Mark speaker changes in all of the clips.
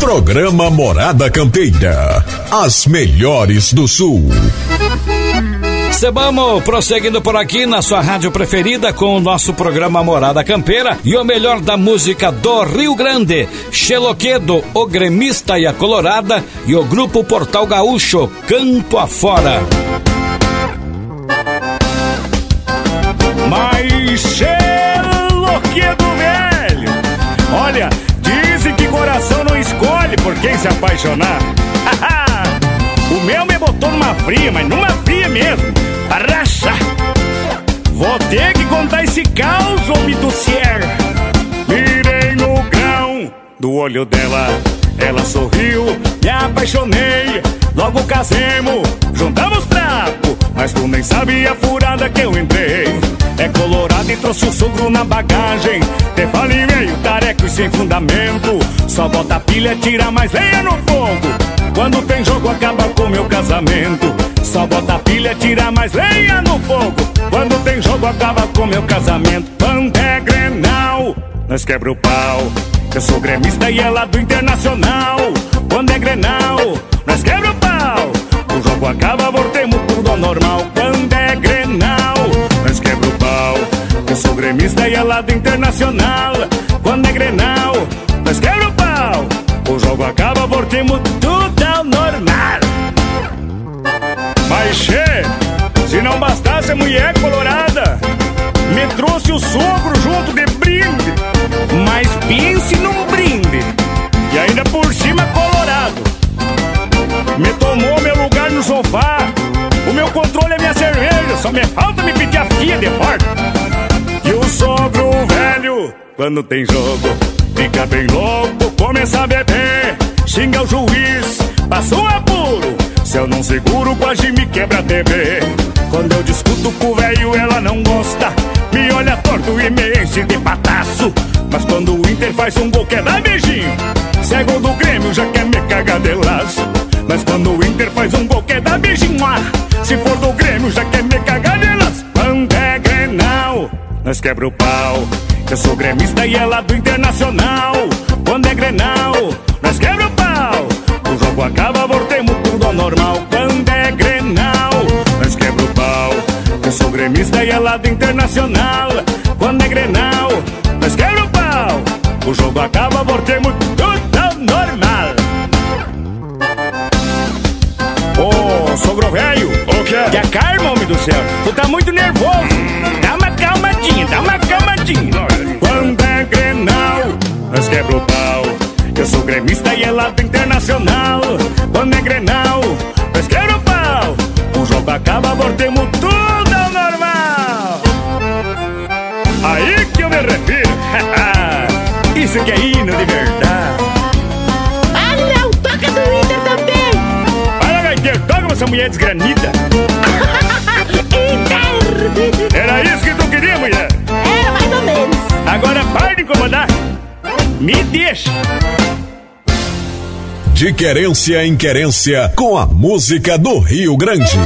Speaker 1: Programa Morada Campeira. As melhores do Sul.
Speaker 2: Sebamo, prosseguindo por aqui na sua rádio preferida com o nosso programa Morada Campeira e o melhor da música do Rio Grande. Xeloquedo, o Gremista e a Colorada e o Grupo Portal Gaúcho, Campo Afora.
Speaker 3: Mas Xeloquedo velho, olha, dizem que coração não escolhe por quem se apaixonar. O meu me botou numa fria, mas numa fria mesmo, pra rachar. Vou ter que contar esse caos, homem do cier. Mirei no grão do olho dela, ela sorriu, me apaixonei. Logo casemos, juntamos trapo, mas tu nem sabia a furada que eu entrei. É colorado e trouxe o sogro na bagagem. Te falei meio careco e sem fundamento. Só bota pilha, tira mais lenha no fogo. Quando tem jogo acaba com meu casamento. Só bota pilha, tira mais lenha no fogo. Quando tem jogo acaba com meu casamento. Quando é Grenal, nós quebra o pau. Eu sou gremista e ela do Internacional. Quando é Grenal, nós quebra o pau. O jogo acaba, voltemos tudo ao normal. Quando é Grenal, nós quebra o pau. Eu sou gremista e ela do Internacional. Quando é Grenal, nós quebra o pau. O jogo acaba, voltemos tudo ao normal. Mas che, se não bastasse a mulher colorada, me trouxe o sogro junto de brinde. Mas pense num brinde, e ainda por cima colorado. Me tomou meu lugar no sofá, o meu controle é minha cerveja, só me falta me pedir a fia de porta. E o sogro velho, quando tem jogo, fica bem louco, começa a beber, xinga o juiz, passa um apuro. Se eu não seguro, quase me quebra a TV. Quando eu discuto com o velho, ela não gosta, me olha torto e me enche de pataço. Mas quando o Inter faz um gol, quer dar beijinho. Se é gol do Grêmio, já quer me cagar de laço. Mas quando o Inter faz um gol, quer dar beijinho. Se for do Grêmio, já quer me cagar de laço. Quando é Grenal, nós quebra o pau. Eu sou gremista e ela do Internacional. Quando é Grenal, nós quebra o pau. O jogo acaba, voltemos tudo ao normal. Quando é Grenal, nós quebra o pau. Eu sou gremista e ela do Internacional. Quando é Grenal, nós quebra o pau. O jogo acaba, voltemos tudo ao normal. Ô, sogro velho, o quê? Que acalma, homem do céu. Tu tá muito nervoso. Dá uma calmadinha, dá uma calmadinha. Quando é Grenal, nós quebra o pau. Eu sou gremista e ela do Internacional. Quando é Grenal, nós quebra o pau. O jogo acaba, voltemos tudo ao normal. Aí que eu me refiro. Isso que é hino de verdade.
Speaker 4: Ah, não, toca do Inter também.
Speaker 3: Olha, gaiteiro, toca essa mulher desgranida.
Speaker 4: Inter.
Speaker 3: Era isso que tu queria, mulher?
Speaker 4: Era mais ou menos.
Speaker 3: Agora para de incomodar. Me deixa.
Speaker 1: De querência em querência, com a música do Rio Grande.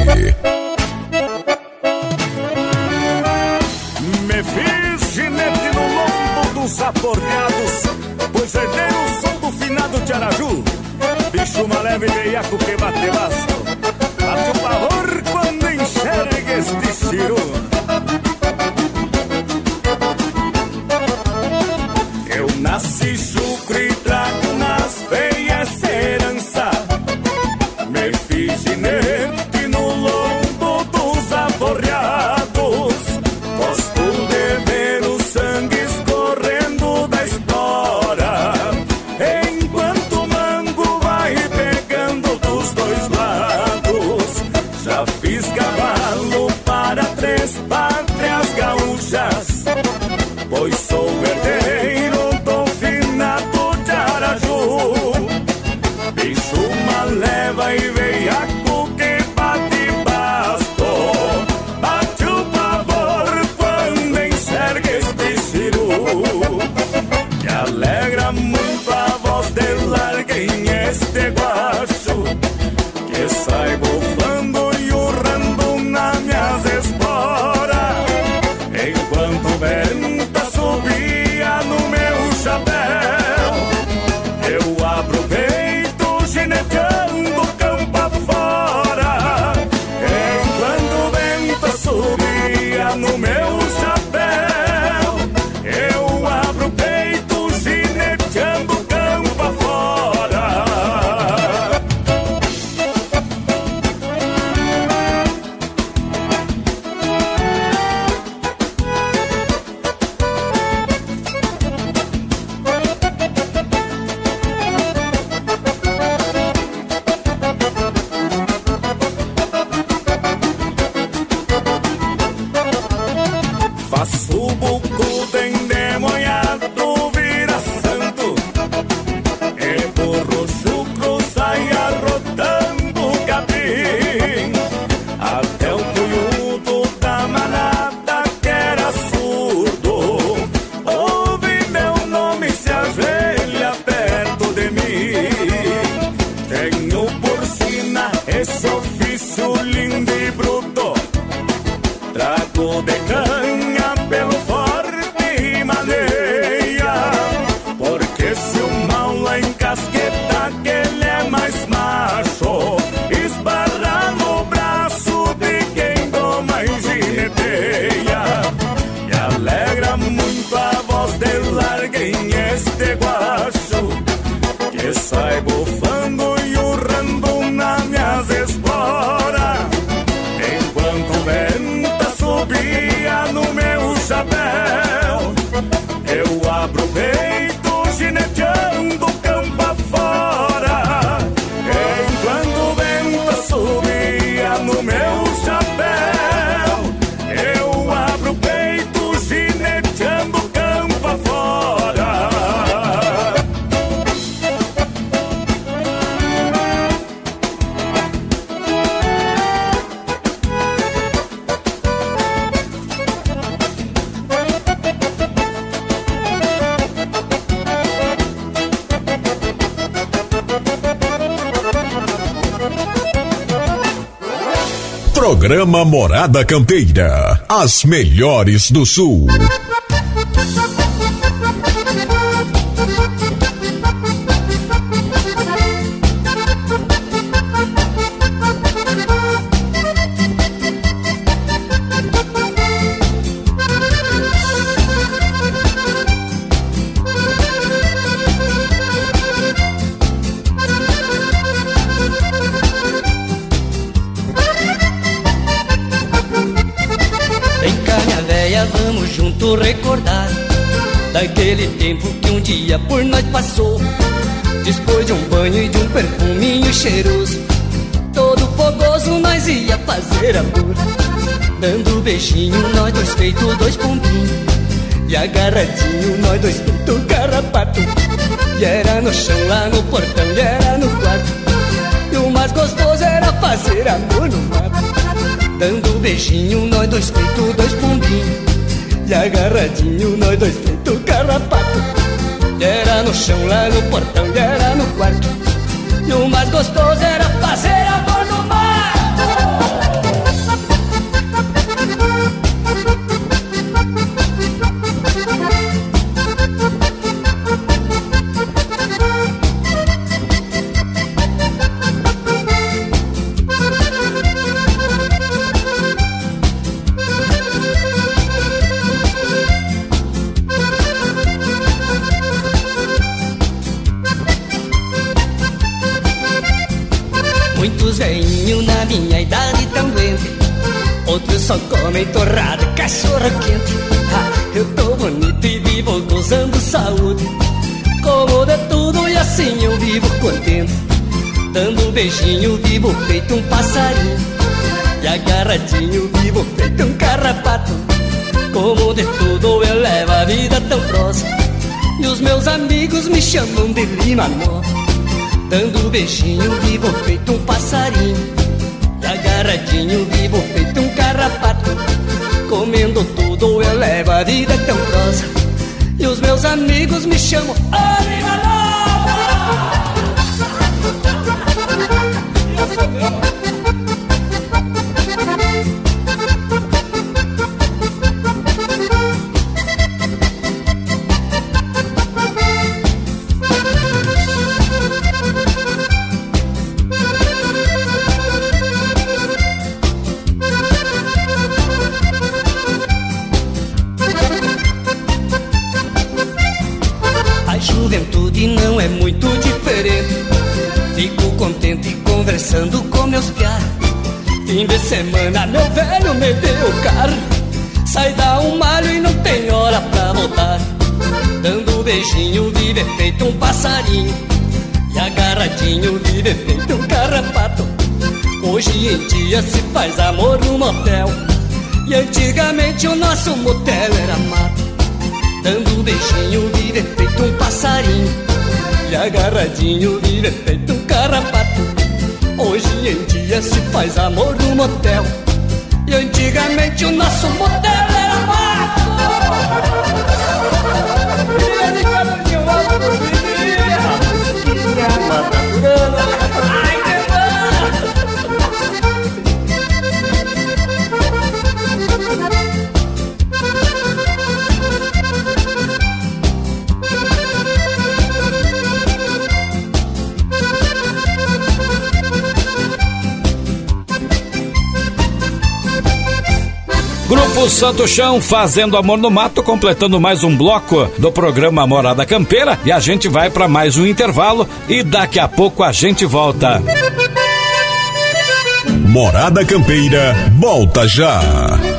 Speaker 3: Me fiz ginete no lombo dos aporreados, pois herdei o som do finado de Araju. Bicho maleve e veiaco que bate basto, bate o pavor quando enxerga este ciru. Eu nasci chucro e trago nas veias herança. Me fiz ginete no lombo dos aporreados. Gosto de ver o sangue escorrendo da espora, enquanto o mango vai pegando dos dois lados. Já fiz cavalo para 3 pátrias gaúchas, pois sou herdeiro do finado de Araju. Bicho maleva e veiaco que bate basto, bate o pavor quando enxerga este ciru. Que alegra muito a voz de larguem este guacho, que sai bufando e urrando nas minhas esporas, enquanto o vento subia no meu chapéu. Eu abro bem de guacho, que sai bufando e urrando nas minhas esporas, enquanto o vento subia no meu chapéu. Eu abro o peito gineteando campo afora, enquanto o vento subia no meu chapéu. Eu abro o peito gineteando campo afora.
Speaker 1: Programa Morada Campeira. As melhores do Sul.
Speaker 5: Recordar daquele tempo que um dia por nós passou, depois de um banho e de um perfuminho cheiroso, todo fogoso nós ia fazer amor, dando beijinho nós dois feito dois pombinhos, e agarradinho nós dois feito carrapato. E era no chão lá no portão e era no quarto, e o mais gostoso era fazer amor no mato, dando beijinho nós dois feito dois pombinhos, e agarradinho nós dois feito carrapato. E era no chão lá no portão e era no quarto, e o mais gostoso era fazer amor no mato. Muitos velhinhos na minha idade tão doente, outros só comem torrada, cachorro quente. Eu tô bonito e vivo gozando saúde, como de tudo e assim eu vivo contente, dando um beijinho vivo feito um passarinho, e agarradinho vivo feito um carrapato. Como de tudo eu levo a vida tão próxima, e os meus amigos me chamam de Lima Nova, dando beijinho vivo feito um passarinho, e agarradinho vivo feito um carrapato. Comendo tudo eu levo a vida tão prosa, e os meus amigos me chamam Lima Nova. Juventude não é muito diferente, fico contente conversando com meus piá. Fim de semana meu velho me deu o carro, sai dar um malho e não tem hora pra voltar, dando beijinho vive feito um passarinho, e agarradinho vive feito um carrapato. Hoje em dia se faz amor no motel, e antigamente o nosso motel era mato, dando beijinho vive feito um passarinho, e agarradinho vive feito um carrapato. Hoje em dia se faz amor no motel, e antigamente o nosso motel era mato.
Speaker 2: Grupo Santo Chão fazendo amor no mato, completando mais um bloco do programa Morada Campeira, e a gente vai para mais um intervalo e daqui a pouco a gente volta.
Speaker 1: Morada Campeira volta já.